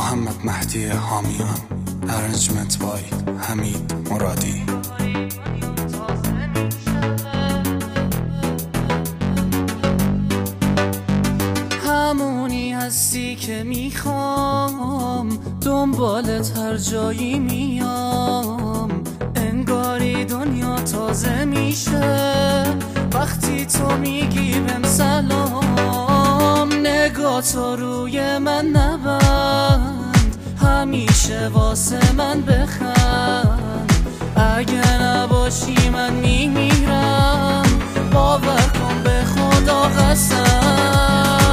محمد مهدی حامیان، ارنجمنت بای حمید مرادی. همونی هستی که میخوام، دنبالت هر جایی میام. انگاری دنیا تازه میشه وقتی تو میگی بهم سلام. نگاه تو روی من نبند، همیشه واسه من بخند. اگه نباشی من میمیرم، باور کن به خدا قسم.